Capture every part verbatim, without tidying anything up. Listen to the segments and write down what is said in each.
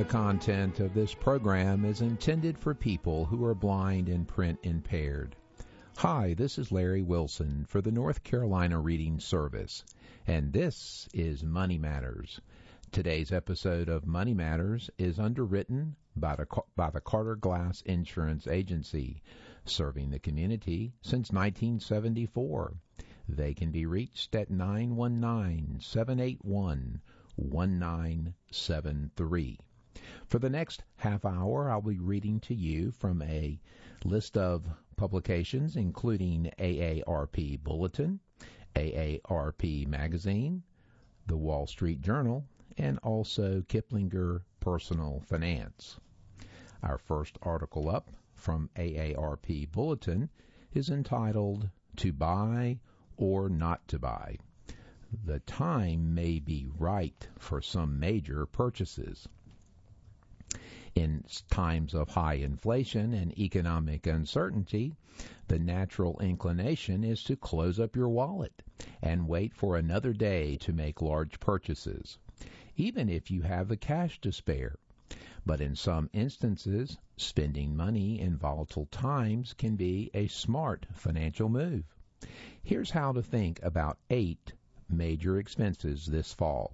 The content of this program is intended for people who are blind and print impaired. Hi, this is Larry Wilson for the North Carolina Reading Service, and this is Money Matters. Today's episode of Money Matters is underwritten by the, by the Carter Glass Insurance Agency, serving the community since nineteen seventy-four. They can be reached at nine one nine, seven eight one, one nine seven three. For the next half hour, I'll be reading to you from a list of publications including A A R P Bulletin, A A R P Magazine, The Wall Street Journal, and also Kiplinger Personal Finance. Our first article up from A A R P Bulletin is entitled To Buy or Not to Buy. The time may be right for some major purchases. In times of high inflation and economic uncertainty, the natural inclination is to close up your wallet and wait for another day to make large purchases, even if you have the cash to spare. But in some instances, spending money in volatile times can be a smart financial move. Here's how to think about eight major expenses this fall.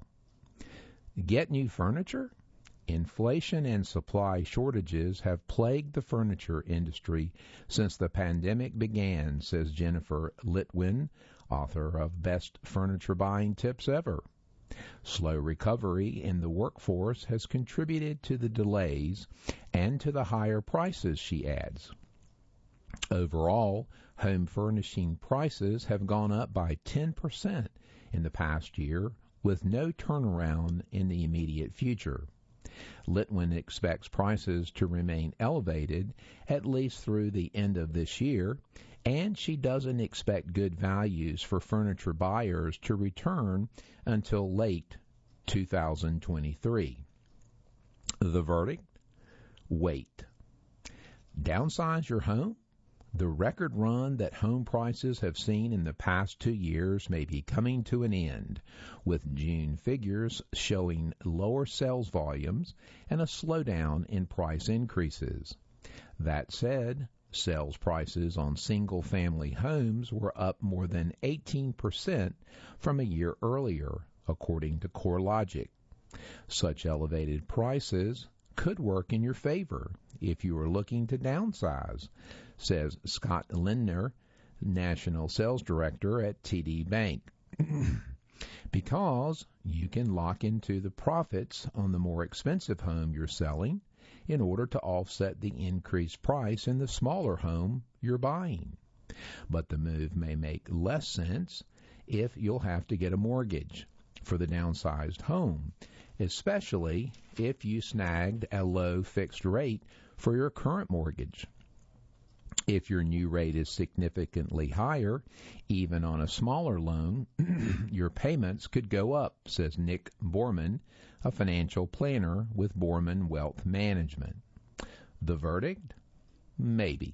Get new furniture? Inflation and supply shortages have plagued the furniture industry since the pandemic began, says Jennifer Litwin, author of Best Furniture Buying Tips Ever. Slow recovery in the workforce has contributed to the delays and to the higher prices, she adds. Overall, home furnishing prices have gone up by ten percent in the past year, with no turnaround in the immediate future. Litwin expects prices to remain elevated at least through the end of this year, and she doesn't expect good values for furniture buyers to return until late two thousand twenty-three. The verdict? Wait. Downsize your home? The record run that home prices have seen in the past two years may be coming to an end, with June figures showing lower sales volumes and a slowdown in price increases. That said, sales prices on single-family homes were up more than eighteen percent from a year earlier, according to CoreLogic. Such elevated prices could work in your favor if you are looking to downsize, says Scott Lindner, National Sales Director at T D Bank, because you can lock into the profits on the more expensive home you're selling in order to offset the increased price in the smaller home you're buying. But the move may make less sense if you'll have to get a mortgage for the downsized home, especially if you snagged a low fixed rate for your current mortgage. If your new rate is significantly higher, even on a smaller loan, your payments could go up, says Nick Borman, a financial planner with Borman Wealth Management. The verdict? Maybe.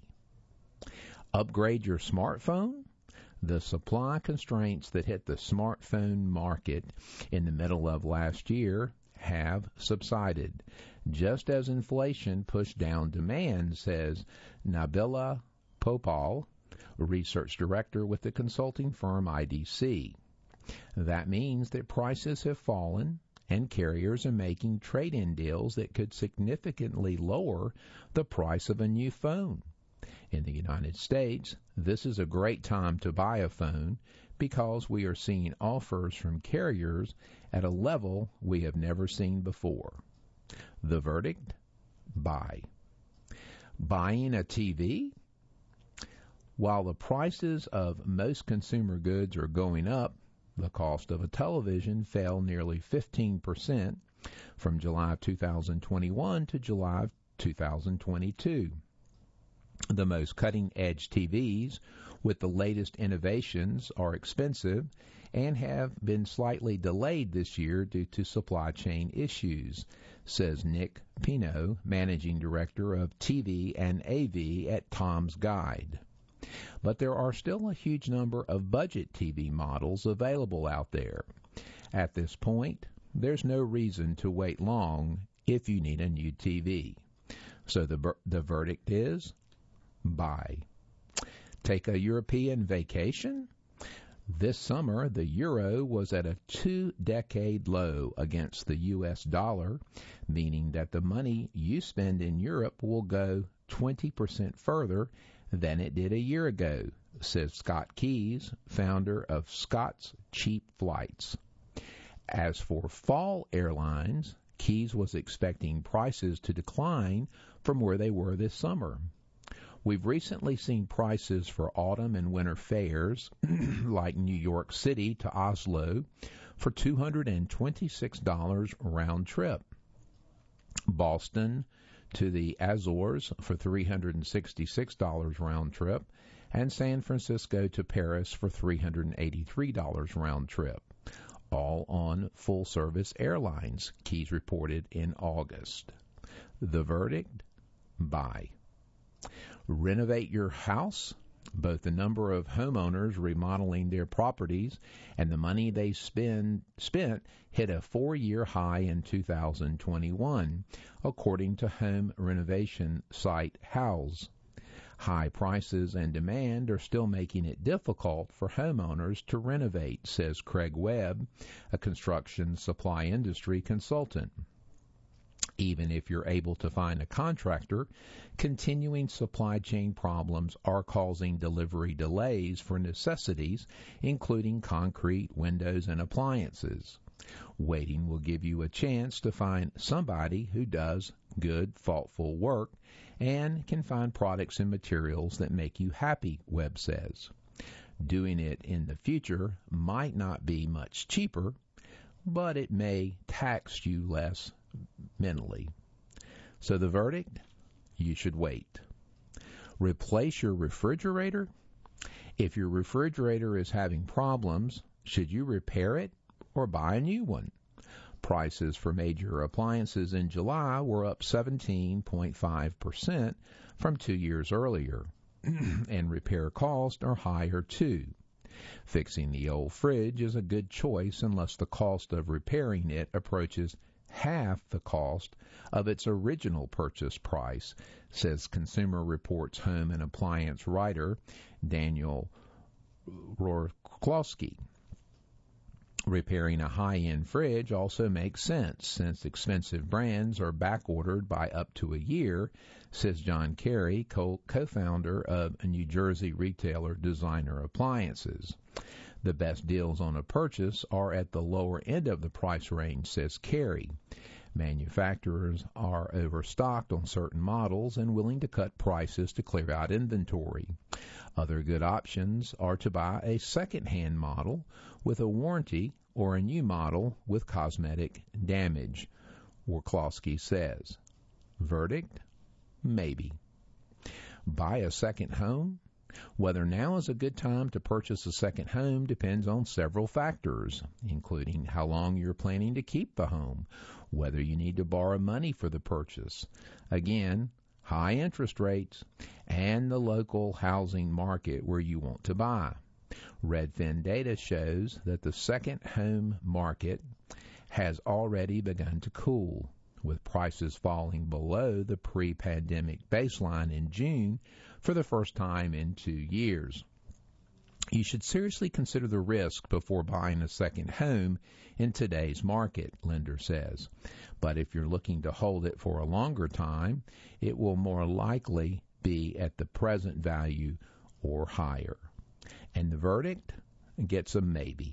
Upgrade your smartphone? The supply constraints that hit the smartphone market in the middle of last year have subsided, just as inflation pushed down demand, says Nabila Popal, research director with the consulting firm I D C. That means that prices have fallen and carriers are making trade-in deals that could significantly lower the price of a new phone. In the United States, this is a great time to buy a phone because we are seeing offers from carriers at a level we have never seen before. The verdict? Buy. Buying a T V? While the prices of most consumer goods are going up, the cost of a television fell nearly fifteen percent from July two thousand twenty-one to July two thousand twenty-two. The most cutting-edge T Vs with the latest innovations are expensive and have been slightly delayed this year due to supply chain issues, says Nick Pino, Managing Director of T V and A V at Tom's Guide. But there are still a huge number of budget T V models available out there. At this point, there's no reason to wait long if you need a new T V. So the the verdict is buy. Take a European vacation? This summer, the euro was at a two-decade low against the U S dollar, meaning that the money you spend in Europe will go twenty percent further than it did a year ago, says Scott Keys, founder of Scott's Cheap Flights. As for fall airlines, Keys was expecting prices to decline from where they were this summer. We've recently seen prices for autumn and winter fares, like New York City to Oslo, for two hundred twenty-six dollars round trip. Boston to the Azores for three hundred sixty-six dollars round trip, and San Francisco to Paris for three hundred eighty-three dollars round trip, all on full-service airlines, Keys reported in August. The verdict? Buy. Renovate your house? Both the number of homeowners remodeling their properties and the money they spend spent hit a four-year high in two thousand twenty-one, according to home renovation site Houzz. High prices and demand are still making it difficult for homeowners to renovate, says Craig Webb, a construction supply industry consultant. Even if you're able to find a contractor, continuing supply chain problems are causing delivery delays for necessities, including concrete, windows, and appliances. Waiting will give you a chance to find somebody who does good, thoughtful work and can find products and materials that make you happy, Webb says. Doing it in the future might not be much cheaper, but it may tax you less mentally. So the verdict? You should wait. Replace your refrigerator? If your refrigerator is having problems, should you repair it or buy a new one? Prices for major appliances in July were up seventeen point five percent from two years earlier, and repair costs are higher too. Fixing the old fridge is a good choice unless the cost of repairing it approaches half the cost of its original purchase price, says Consumer Reports home and appliance writer Daniel Rorklowski. Repairing a high-end fridge also makes sense since expensive brands are back-ordered by up to a year, says John Carey, co- co-founder of a New Jersey retailer Designer Appliances. The best deals on a purchase are at the lower end of the price range, says Carey. Manufacturers are overstocked on certain models and willing to cut prices to clear out inventory. Other good options are to buy a second-hand model with a warranty or a new model with cosmetic damage, Worklowski says. Verdict? Maybe. Buy a second home? Whether now is a good time to purchase a second home depends on several factors, including how long you're planning to keep the home, whether you need to borrow money for the purchase, again, high interest rates, and the local housing market where you want to buy. Redfin data shows that the second home market has already begun to cool, with prices falling below the pre-pandemic baseline in June for the first time in two years. You should seriously consider the risk before buying a second home in today's market, lender says. But if you're looking to hold it for a longer time, it will more likely be at the present value or higher. And the verdict gets a maybe.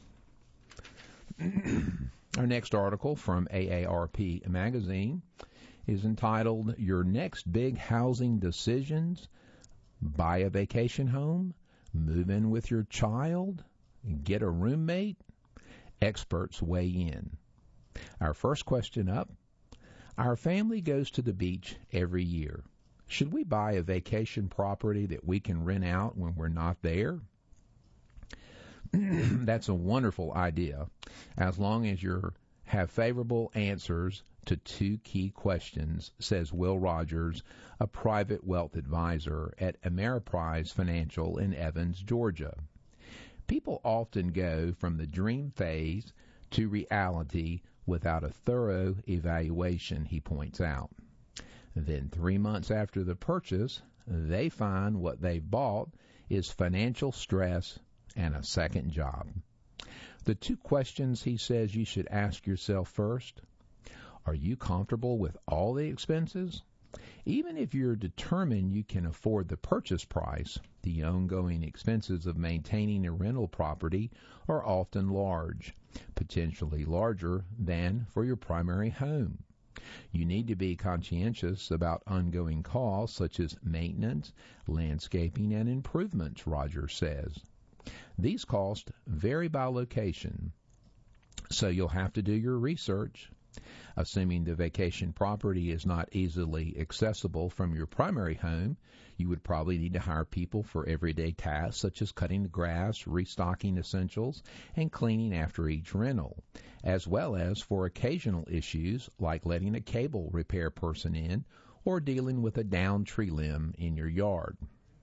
Our next article from A A R P magazine is entitled, Your Next Big Housing Decisions: Buy a Vacation Home, Move in with Your Child, Get a Roommate? Experts weigh in. Our first question up, our family goes to the beach every year. Should we buy a vacation property that we can rent out when we're not there? That's a wonderful idea, as long as you have favorable answers to two key questions, says Will Rogers, a private wealth advisor at Ameriprise Financial in Evans, Georgia. People often go from the dream phase to reality without a thorough evaluation, he points out. Then three months after the purchase, they find what they've bought is financial stress and a second job. The two questions he says you should ask yourself first: are you comfortable with all the expenses? Even if you're determined you can afford the purchase price, the ongoing expenses of maintaining a rental property are often large, potentially larger than for your primary home. You need to be conscientious about ongoing costs such as maintenance, landscaping, and improvements, Rogers says. These costs vary by location, so you'll have to do your research. Assuming the vacation property is not easily accessible from your primary home, you would probably need to hire people for everyday tasks such as cutting the grass, restocking essentials, and cleaning after each rental, as well as for occasional issues like letting a cable repair person in or dealing with a downed tree limb in your yard.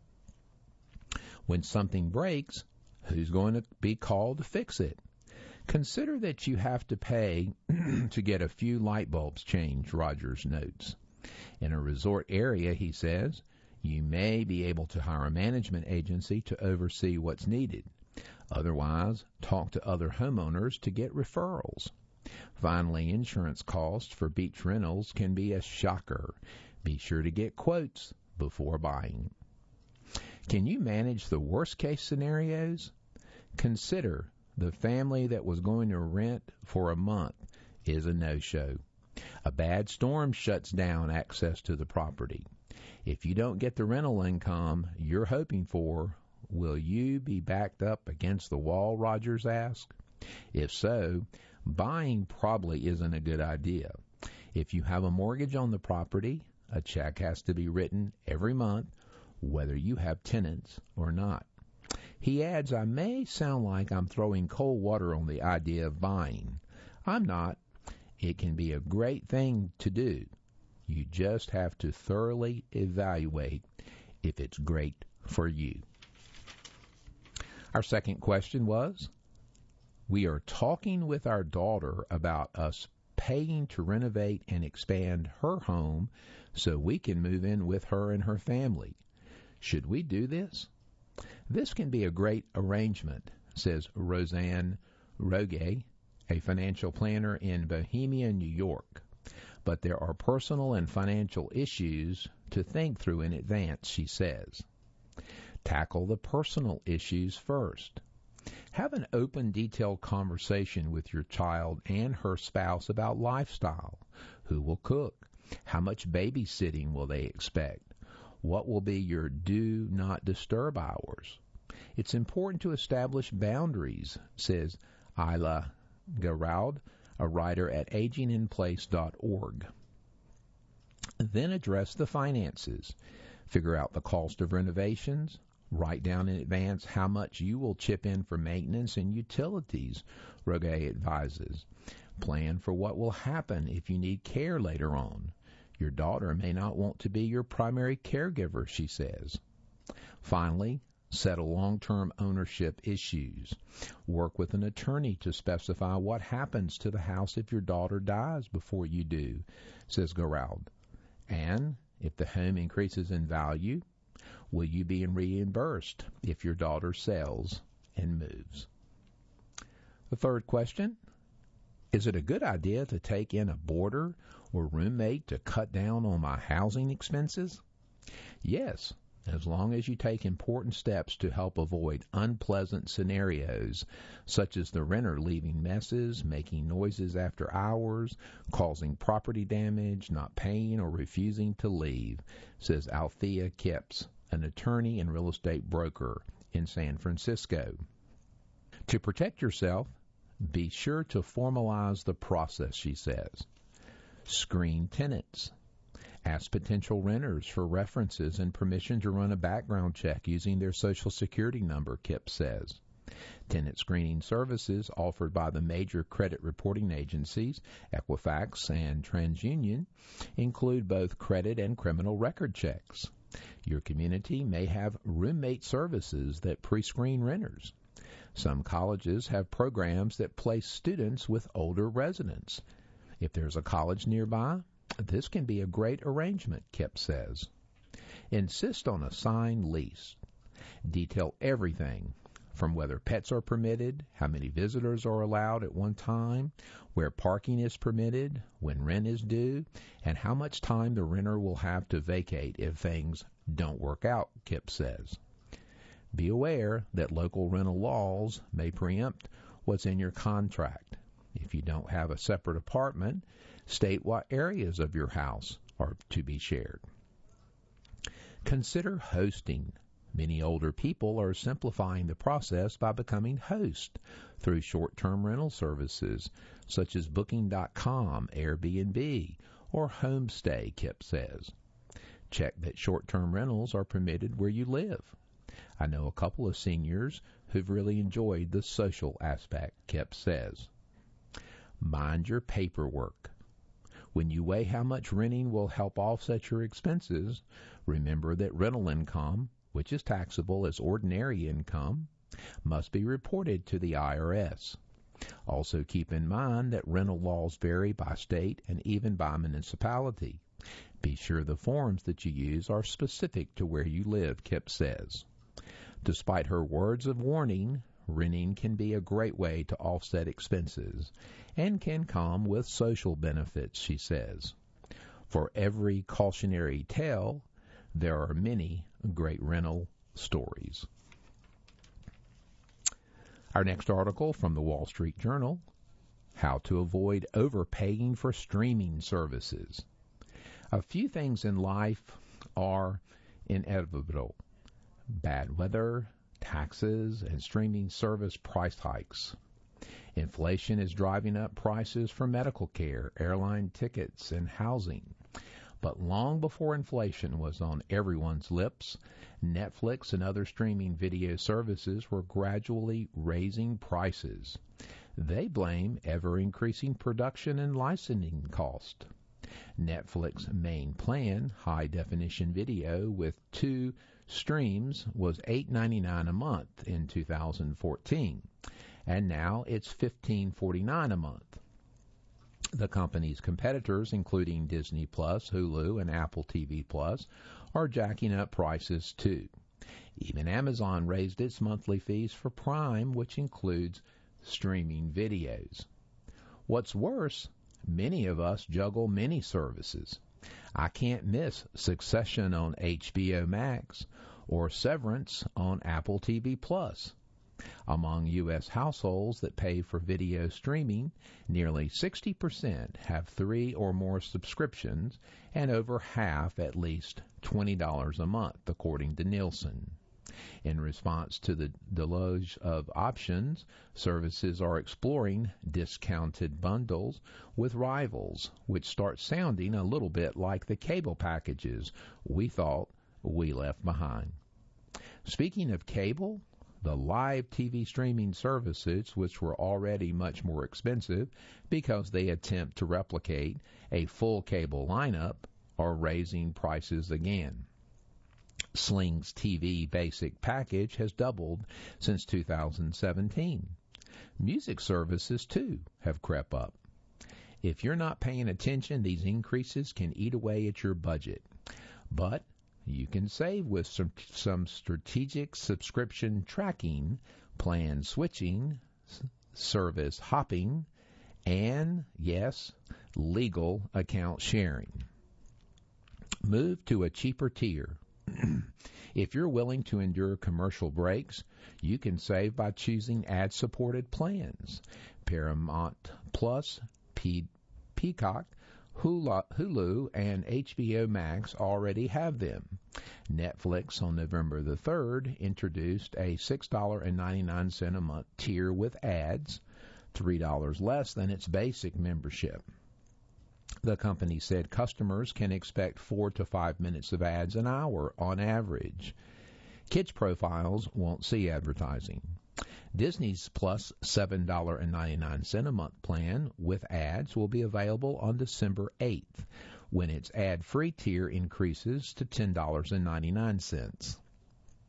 When something breaks, who's going to be called to fix it? Consider that you have to pay to get a few light bulbs changed, Rogers notes. In a resort area, he says, you may be able to hire a management agency to oversee what's needed. Otherwise, talk to other homeowners to get referrals. Finally, insurance costs for beach rentals can be a shocker. Be sure to get quotes before buying. Can you manage the worst-case scenarios? Consider the family that was going to rent for a month is a no-show. A bad storm shuts down access to the property. If you don't get the rental income you're hoping for, will you be backed up against the wall, Rogers asked? If so, buying probably isn't a good idea. If you have a mortgage on the property, a check has to be written every month, whether you have tenants or not. He adds, I may sound like I'm throwing cold water on the idea of buying. I'm not. It can be a great thing to do. You just have to thoroughly evaluate if it's great for you. Our second question was, we are talking with our daughter about us paying to renovate and expand her home so we can move in with her and her family. Should we do this? This can be a great arrangement, says Roseanne Roge, a financial planner in Bohemia, New York. But there are personal and financial issues to think through in advance, she says. Tackle the personal issues first. Have an open, detailed conversation with your child and her spouse about lifestyle. Who will cook? How much babysitting will they expect? What will be your do not disturb hours? It's important to establish boundaries, says Isla Garaud, a writer at aging in place dot org. Then address the finances. Figure out the cost of renovations. Write down in advance how much you will chip in for maintenance and utilities, Roge advises. Plan for what will happen if you need care later on. Your daughter may not want to be your primary caregiver, she says. Finally, settle long-term ownership issues. Work with an attorney to specify what happens to the house if your daughter dies before you do, says Garaud. And if the home increases in value, will you be reimbursed if your daughter sells and moves? The third question, is it a good idea to take in a boarder or roommate to cut down on my housing expenses? Yes, as long as you take important steps to help avoid unpleasant scenarios, such as the renter leaving messes, making noises after hours, causing property damage, not paying or refusing to leave, says Althea Kipps, an attorney and real estate broker in San Francisco. To protect yourself, be sure to formalize the process, she says. Screen tenants. Ask potential renters for references and permission to run a background check using their Social Security number, Kip says. Tenant screening services offered by the major credit reporting agencies, Equifax and TransUnion, include both credit and criminal record checks. Your community may have roommate services that pre-screen renters. Some colleges have programs that place students with older residents. If there's a college nearby, this can be a great arrangement, Kip says. Insist on a signed lease. Detail everything, from whether pets are permitted, how many visitors are allowed at one time, where parking is permitted, when rent is due, and how much time the renter will have to vacate if things don't work out, Kip says. Be aware that local rental laws may preempt what's in your contract. If you don't have a separate apartment, state what areas of your house are to be shared. Consider hosting. Many older people are simplifying the process by becoming hosts through short-term rental services such as Booking dot com, Airbnb, or Homestay, Kip says. Check that short-term rentals are permitted where you live. I know a couple of seniors who've really enjoyed the social aspect, Kip says. Mind your paperwork. When you weigh how much renting will help offset your expenses, remember that rental income, which is taxable as ordinary income, must be reported to the I R S. Also keep in mind that rental laws vary by state and even by municipality. Be sure the forms that you use are specific to where you live, Kip says. Despite her words of warning, renting can be a great way to offset expenses and can come with social benefits, she says. For every cautionary tale, there are many great rental stories. Our next article from the Wall Street Journal, How to Avoid Overpaying for Streaming Services. A few things in life are inevitable. Bad weather, taxes, and streaming service price hikes. Inflation is driving up prices for medical care, airline tickets, and housing. But long before inflation was on everyone's lips, Netflix and other streaming video services were gradually raising prices. They blame ever-increasing production and licensing cost. Netflix's main plan, high-definition video with two streams, was eight dollars and ninety-nine cents a month in two thousand fourteen, and now it's fifteen dollars and forty-nine cents a month. The company's competitors, including Disney Plus, Hulu, and Apple T V Plus, are jacking up prices too. Even Amazon raised its monthly fees for Prime, which includes streaming videos. What's worse, many of us juggle many services. I can't miss Succession on H B O Max or Severance on Apple T V Plus. Among U S households that pay for video streaming, nearly sixty percent have three or more subscriptions, and over half at least twenty dollars a month, according to Nielsen. In response to the deluge of options, services are exploring discounted bundles with rivals, which start sounding a little bit like the cable packages we thought we left behind. Speaking of cable, the live T V streaming services, which were already much more expensive because they attempt to replicate a full cable lineup, are raising prices again. Sling's T V basic package has doubled since two thousand seventeen. Music services, too, have crept up. If you're not paying attention, these increases can eat away at your budget. But you can save with some, some strategic subscription tracking, plan switching, service hopping, and, yes, legal account sharing. Move to a cheaper tier. If you're willing to endure commercial breaks, you can save by choosing ad-supported plans. Paramount Plus, P- Peacock, Hulu, and H B O Max already have them. Netflix on November the third introduced a six dollars and ninety-nine cents a month tier with ads, three dollars less than its basic membership. The company said customers can expect four to five minutes of ads an hour on average. Kids profiles won't see advertising. Disney's Plus seven dollars and ninety-nine cents a month plan with ads will be available on December eighth, when its ad-free tier increases to ten dollars and ninety-nine cents.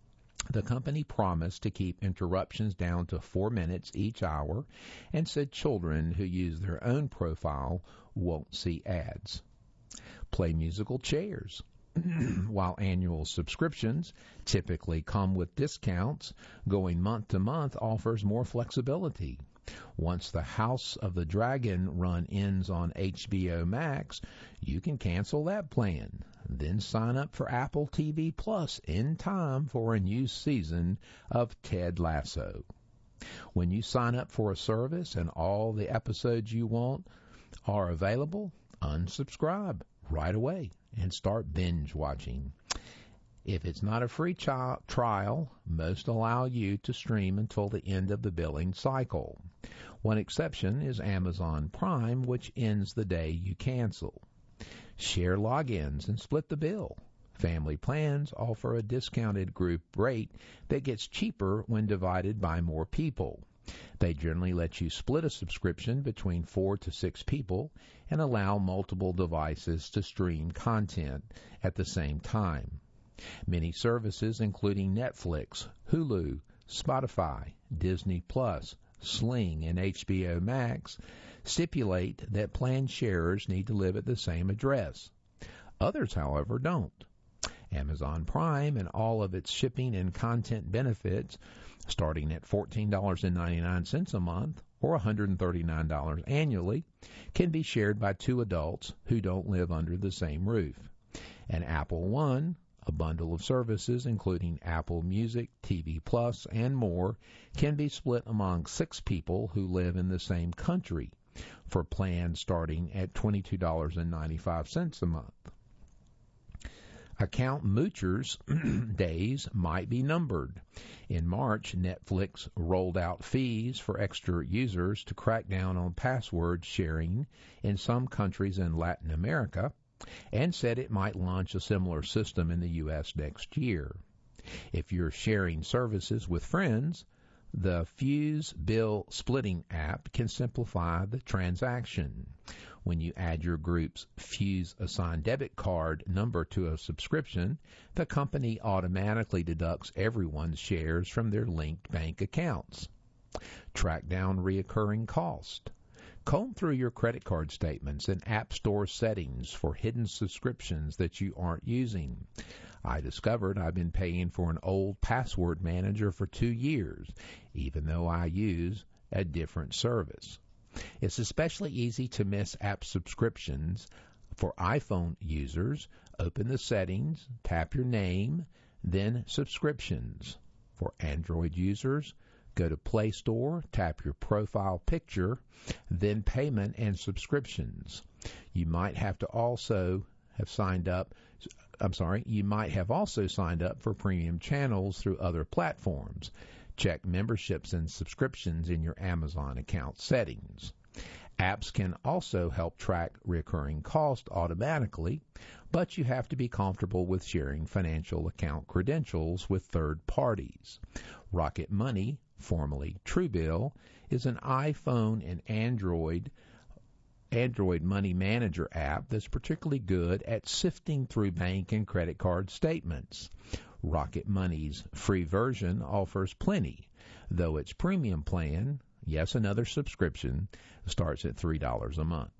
The company promised to keep interruptions down to four minutes each hour and said children who use their own profile won't see ads. Play musical chairs. While annual subscriptions typically come with discounts, going month to month offers more flexibility. Once the House of the Dragon run ends on H B O Max, you can cancel that plan. Then sign up for Apple T V Plus in time for a new season of Ted Lasso. When you sign up for a service and all the episodes you want are available, unsubscribe right away and start binge watching. If it's not a free chi- trial, most allow you to stream until the end of the billing cycle. One exception is Amazon Prime, which ends the day you cancel. Share logins and split the bill. Family plans offer a discounted group rate that gets cheaper when divided by more people. They generally let you split a subscription between four to six people and allow multiple devices to stream content at the same time. Many services, including Netflix, Hulu, Spotify, Disney Plus, Sling, and H B O Max, stipulate that plan sharers need to live at the same address. Others, however, don't. Amazon Prime and all of its shipping and content benefits, starting at fourteen dollars and ninety-nine cents a month or one hundred thirty-nine dollars annually, can be shared by two adults who don't live under the same roof. And Apple One, a bundle of services including Apple Music, T V Plus, and more, can be split among six people who live in the same country for plans starting at twenty-two dollars and ninety-five cents a month. Account moochers' days might be numbered. In March, Netflix rolled out fees for extra users to crack down on password sharing in some countries in Latin America, and said it might launch a similar system in the U S next year. If you're sharing services with friends, the Fuse bill splitting app can simplify the transaction. When you add your group's Fuse assigned debit card number to a subscription, the company automatically deducts everyone's shares from their linked bank accounts. Track down recurring cost. Comb through your credit card statements and App Store settings for hidden subscriptions that you aren't using. I discovered I've been paying for an old password manager for two years, even though I use a different service. It's especially easy to miss app subscriptions. For iPhone users, open the settings, tap your name, then subscriptions. For Android users, go to Play Store, tap your profile picture, then payment and subscriptions. You might have to also have signed up, I'm sorry, you might have also signed up for premium channels through other platforms. Check memberships and subscriptions in your Amazon account settings. Apps can also help track recurring cost automatically, but you have to be comfortable with sharing financial account credentials with third parties. Rocket Money, formerly Truebill, is an iPhone and Android Android money manager app that's particularly good at sifting through bank and credit card statements. Rocket Money's free version offers plenty, though its premium plan, yes, another subscription, starts at three dollars a month.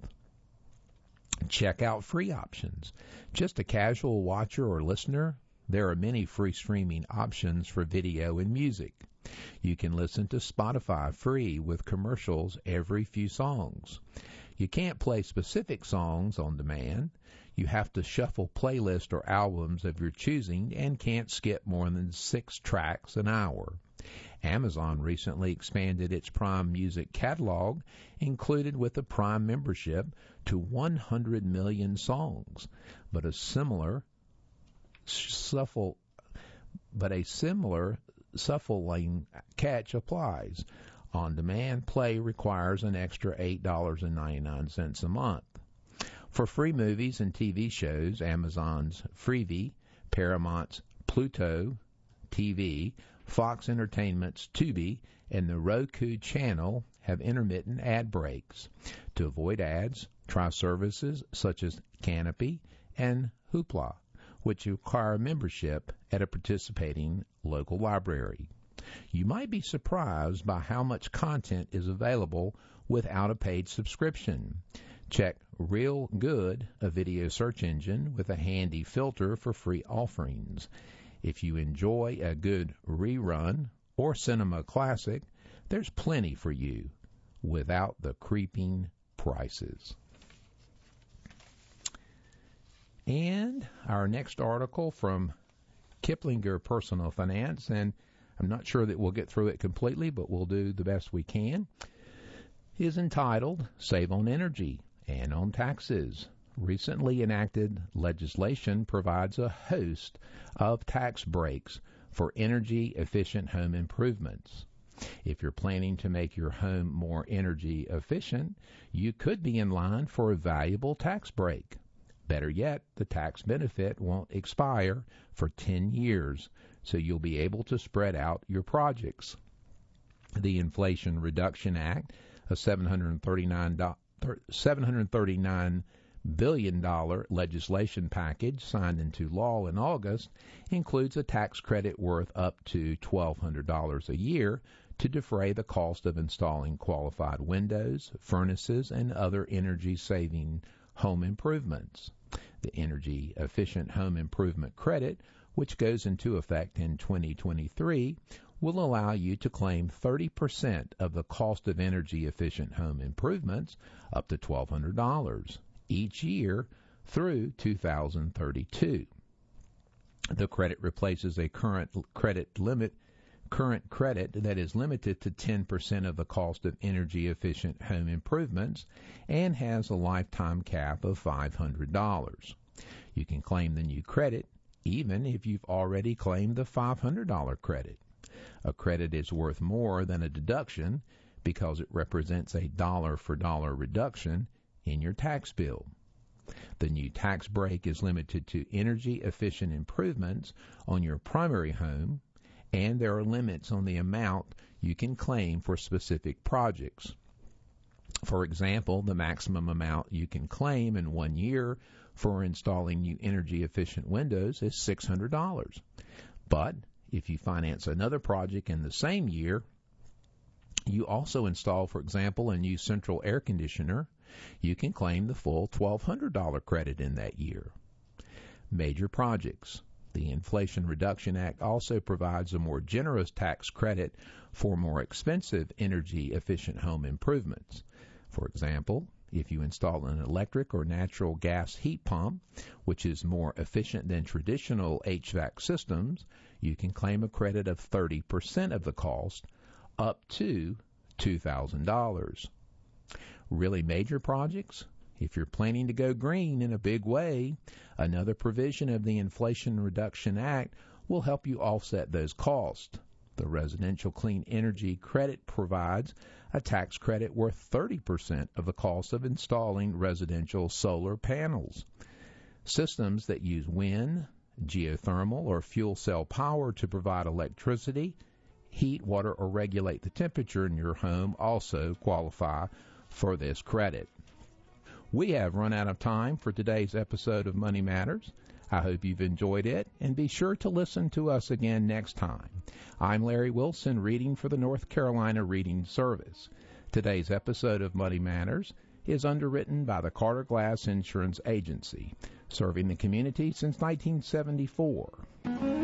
Check out free options. Just a casual watcher or listener, there are many free streaming options for video and music. You can listen to Spotify free with commercials every few songs. You can't play specific songs on demand. You have to shuffle playlists or albums of your choosing and can't skip more than six tracks an hour. Amazon recently expanded its Prime Music catalog, included with a Prime membership, to one hundred million songs, but a similar shuffle, but a similar shuffling catch applies. On-demand play requires an extra eight dollars and ninety-nine cents a month. For free movies and T V shows, Amazon's Freevee, Paramount's Pluto T V, Fox Entertainment's Tubi, and the Roku channel have intermittent ad breaks. To avoid ads, try services such as Canopy and Hoopla, which require membership at a participating local library. You might be surprised by how much content is available without a paid subscription. Check Real Good, a video search engine with a handy filter for free offerings. If you enjoy a good rerun or cinema classic, there's plenty for you without the creeping prices. And our next article from Kiplinger Personal Finance, and I'm not sure that we'll get through it completely, but we'll do the best we can, is entitled Save on Energy and on Taxes. Recently enacted legislation provides a host of tax breaks for energy-efficient home improvements. If you're planning to make your home more energy efficient, you could be in line for a valuable tax break. Better yet, the tax benefit won't expire for ten years, so you'll be able to spread out your projects. The Inflation Reduction Act, a seven hundred thirty-nine billion dollars legislation package signed into law in August, includes a tax credit worth up to twelve hundred dollars a year to defray the cost of installing qualified windows, furnaces, and other energy-saving home improvements. The Energy Efficient Home Improvement Credit, which goes into effect in twenty twenty-three, will allow you to claim thirty percent of the cost of energy-efficient home improvements, up to twelve hundred dollars, each year through two thousand thirty-two. The credit replaces a current credit limit current credit that is limited to ten percent of the cost of energy-efficient home improvements and has a lifetime cap of five hundred dollars. You can claim the new credit even if you've already claimed the five hundred dollars credit. A credit is worth more than a deduction because it represents a dollar-for-dollar reduction in your tax bill. The new tax break is limited to energy-efficient improvements on your primary home, and there are limits on the amount you can claim for specific projects. For example, the maximum amount you can claim in one year for installing new energy-efficient windows is six hundred dollars. But if you finance another project in the same year, you also install, for example, a new central air conditioner, you can claim the full twelve hundred dollars credit in that year. Major projects. The Inflation Reduction Act also provides a more generous tax credit for more expensive energy-efficient home improvements. For example, if you install an electric or natural gas heat pump, which is more efficient than traditional H V A C systems, you can claim a credit of thirty percent of the cost, up to two thousand dollars. Really major projects? If you're planning to go green in a big way, another provision of the Inflation Reduction Act will help you offset those costs. The Residential Clean Energy Credit provides a tax credit worth thirty percent of the cost of installing residential solar panels. Systems that use wind, geothermal, or fuel cell power to provide electricity, heat, water, or regulate the temperature in your home also qualify for this credit. We have run out of time for today's episode of Money Matters. I hope you've enjoyed it, and be sure to listen to us again next time. I'm Larry Wilson, reading for the North Carolina Reading Service. Today's episode of Money Matters is underwritten by the Carter Glass Insurance Agency, serving the community since nineteen seventy-four.